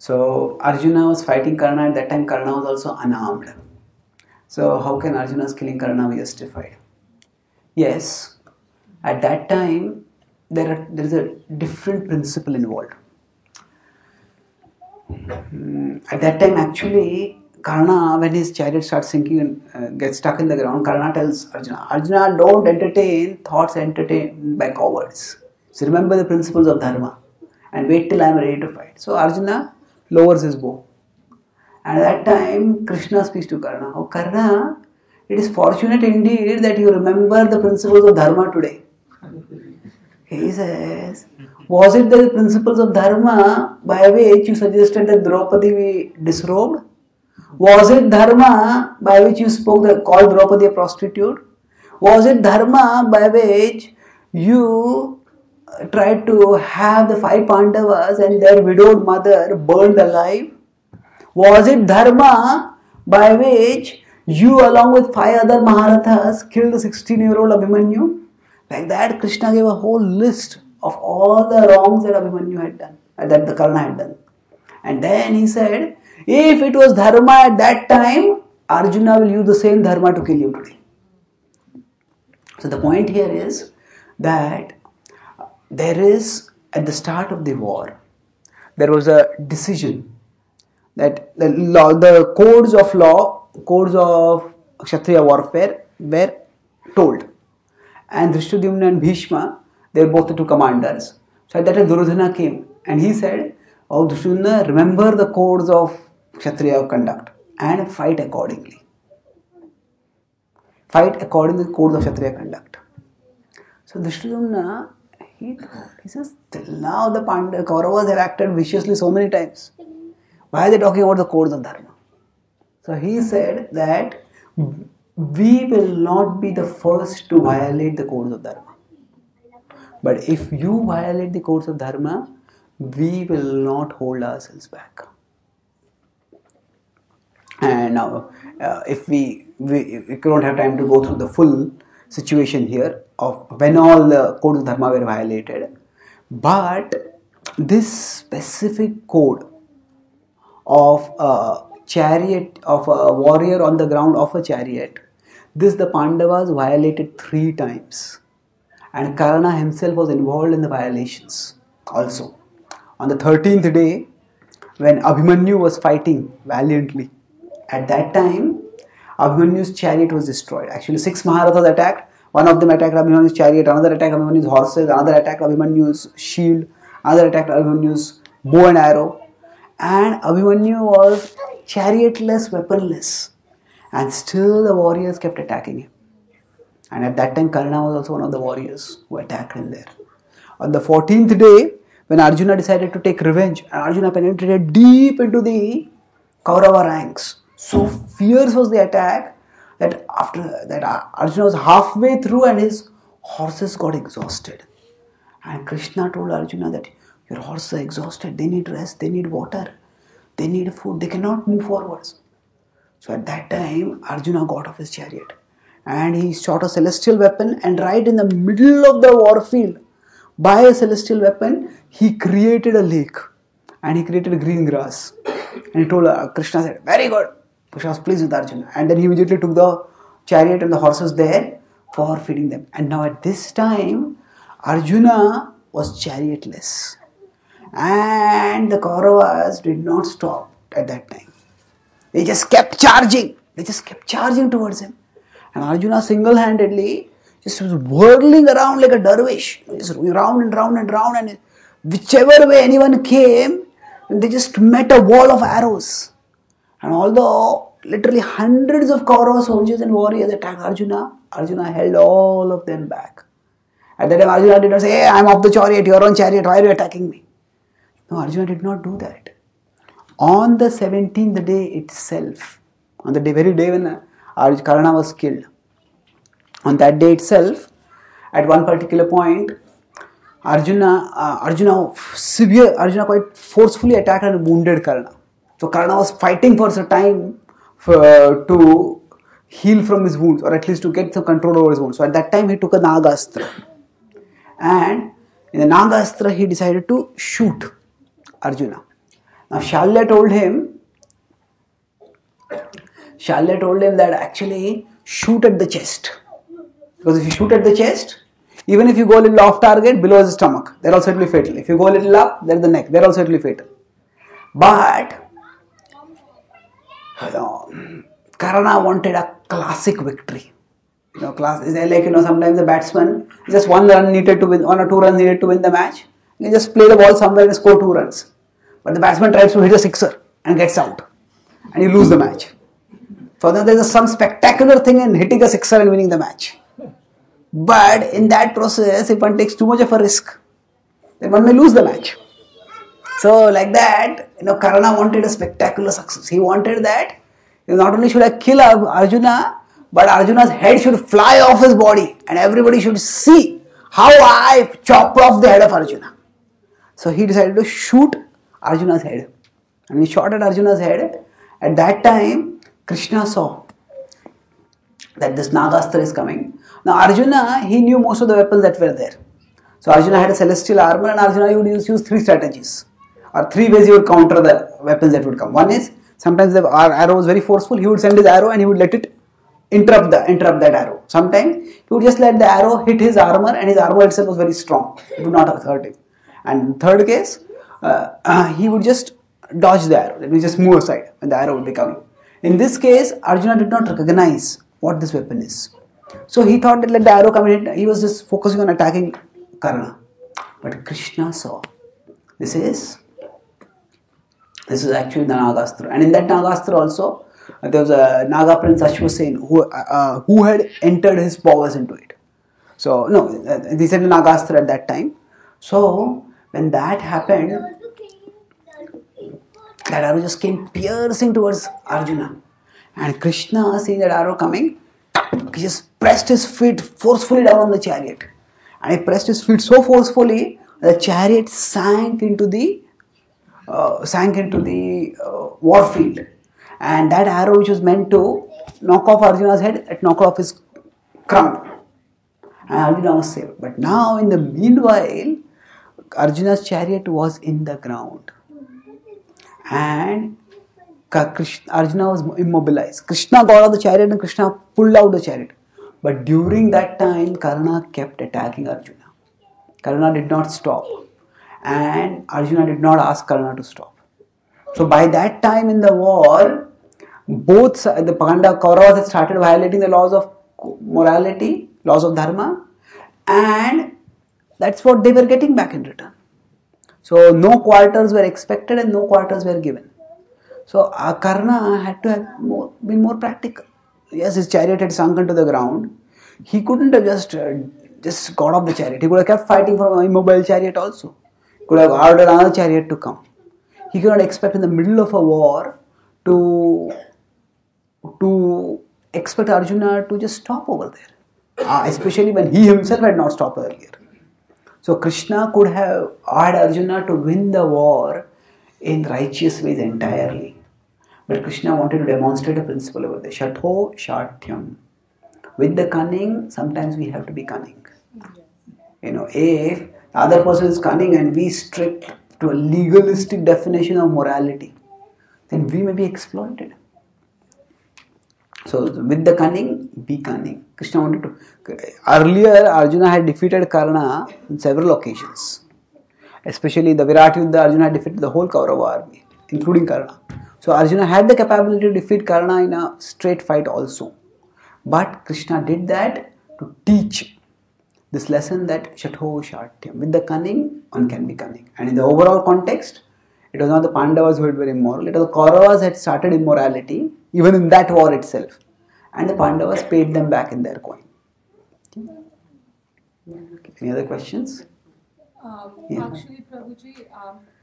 So Arjuna was fighting Karna. At that time Karna was also unarmed. So how can Arjuna's killing Karna be justified? Yes, at that time there is a different principle involved. At that time actually Karna, when his chariot starts sinking and gets stuck in the ground, Karna tells Arjuna, Arjuna, don't entertain thoughts entertained by cowards. So remember the principles of dharma and wait till I am ready to fight. So Arjuna lowers his bow. And at that time Krishna speaks to Karna, oh Karna, it is fortunate indeed that you remember the principles of dharma today. He says, was it the principles of dharma by which you suggested that Draupadi be disrobed? Was it dharma by which you called Draupadi a prostitute? Was it dharma by which you tried to have the 5 Pandavas and their widowed mother burned alive? Was it dharma by which you along with 5 other Maharathas killed the 16-year-old Abhimanyu? Like that, Krishna gave a whole list of all the wrongs that Abhimanyu had done, that the Karna had done. And then he said, if it was dharma at that time, Arjuna will use the same dharma to kill you today. So the point here is that there is, at the start of the war, there was a decision that the codes of Kshatriya warfare were told. And Drishtadyumna and Bhishma, they were both the 2 commanders. So at that time Duryodhana came and he said, oh Drishtadyumna, remember the codes of Kshatriya conduct and fight accordingly. Fight according to the codes of Kshatriya conduct. So Drishtadyumna, he says, till now the Kauravas have acted viciously so many times. Why are they talking about the codes of dharma? So he said that we will not be the first to violate the codes of dharma. But if you violate the codes of dharma, we will not hold ourselves back. And now, if we don't have time to go through the full situation here of when all the codes of dharma were violated, but this specific code of a chariot, of a warrior on the ground of a chariot, this the Pandavas violated 3 times. And Karna himself was involved in the violations also. On the 13th day, when Abhimanyu was fighting valiantly, at that time, Abhimanyu's chariot was destroyed. Actually, 6 Maharathas attacked. One of them attacked Abhimanyu's chariot, another attacked Abhimanyu's horses, another attacked Abhimanyu's shield, another attacked Abhimanyu's bow and arrow. And Abhimanyu was chariotless, weaponless. And still the warriors kept attacking him. And at that time, Karna was also one of the warriors who attacked him there. On the 14th day, when Arjuna decided to take revenge, Arjuna penetrated deep into the Kaurava ranks. So fierce was the attack that after that Arjuna was halfway through and his horses got exhausted. And Krishna told Arjuna that your horses are exhausted, they need rest, they need water, they need food, they cannot move forwards. So at that time, Arjuna got off his chariot and he shot a celestial weapon, and right in the middle of the war field, by a celestial weapon, he created a lake and he created green grass. And he told Krishna said, very good. Krishna was pleased with Arjuna. And then he immediately took the chariot and the horses there for feeding them. And now at this time, Arjuna was chariotless. And the Kauravas did not stop at that time. They just kept charging. They just kept charging towards him. And Arjuna single-handedly just was whirling around like a dervish. Just round and round and round. And whichever way anyone came, they just met a wall of arrows. And although literally hundreds of Kaurava soldiers and warriors attacked Arjuna, Arjuna held all of them back. At that time, Arjuna did not say, hey, I'm off the chariot, you're on chariot, why are you attacking me? No, Arjuna did not do that. On the 17th day itself, on the very day when Karna was killed, on that day itself, at one particular point, Arjuna quite forcefully attacked and wounded Karna. So Karna was fighting for some time to heal from his wounds, or at least to get some control over his wounds. So at that time he took a Nagastra. And in the Nagastra he decided to shoot Arjuna. Now Shalya told him that actually shoot at the chest. Because if you shoot at the chest, even if you go a little off target, below is the stomach, they're also it'll be fatal. If you go a little up, there's the neck, they're also it'll be fatal. But Karna wanted a classic victory. Sometimes the batsman just 1 run needed to win, 1 or 2 runs needed to win the match. You just play the ball somewhere and score 2 runs. But the batsman tries to hit a sixer and gets out, and you lose the match. So now there is some spectacular thing in hitting a sixer and winning the match. But in that process, if one takes too much of a risk, then one may lose the match. So like that, Karna wanted a spectacular success. He wanted that not only should I kill Arjuna, but Arjuna's head should fly off his body and everybody should see how I chopped off the head of Arjuna. So he decided to shoot Arjuna's head. And he shot at Arjuna's head. At that time, Krishna saw that this Nagastra is coming. Now Arjuna, he knew most of the weapons that were there. So Arjuna had a celestial armor and Arjuna would use 3 strategies. Or 3 ways he would counter the weapons that would come. One is, sometimes the arrow was very forceful, he would send his arrow and he would let it interrupt that arrow. Sometimes he would just let the arrow hit his armor and his armor itself was very strong. It would not hurt him. And third case, he would just dodge the arrow. Let me just move aside when the arrow would be coming. In this case, Arjuna did not recognize what this weapon is. So he thought that let the arrow come in, he was just focusing on attacking Karna. But Krishna saw, this is actually the Nagastra. And in that Nagastra also, there was a Naga prince Ashwasen who had entered his powers into it. So, no, they said Nagastra at that time. So, when that happened, that arrow just came piercing towards Arjuna. And Krishna, seeing that arrow coming, he just pressed his feet forcefully down on the chariot. And he pressed his feet so forcefully, the chariot sank into the war field. And that arrow which was meant to knock off Arjuna's head, it knocked off his crown. And Arjuna was saved. But now in the meanwhile, Arjuna's chariot was in the ground. And Arjuna was immobilized. Krishna got out of the chariot and Krishna pulled out the chariot. But during that time, Karna kept attacking Arjuna. Karna did not stop. And Arjuna did not ask Karna to stop. So by that time in the war, both the Kauravas had started violating the laws of morality, laws of dharma, and that's what they were getting back in return. So no quarters were expected and no quarters were given. So Karna had to have been more practical. Yes, his chariot had sunk into the ground. He couldn't have just got off the chariot. He could have kept fighting from an immobile chariot also. He could have ordered another chariot to come. He could not expect in the middle of a war to expect Arjuna to just stop over there. Especially when he himself had not stopped earlier. So Krishna could have urged Arjuna to win the war in righteous ways entirely. But Krishna wanted to demonstrate a principle over there. Shatho Shatyam. With the cunning, sometimes we have to be cunning. If the other person is cunning and we strict to a legalistic definition of morality, then we may be exploited. So with the cunning, be cunning. Krishna wanted to. Earlier, Arjuna had defeated Karna on several occasions. Especially the Virat Yuddha, Arjuna had defeated the whole Kaurava army, including Karna. So Arjuna had the capability to defeat Karna in a straight fight also. But Krishna did that to teach this lesson that Shatho Shatyam. With the cunning, one can be cunning. And in the overall context, it was not the Pandavas who were immoral. It was the Kauravas had started immorality, even in that war itself. And the Pandavas paid them back in their coin. Okay. Any other questions? Actually, Prabhuji,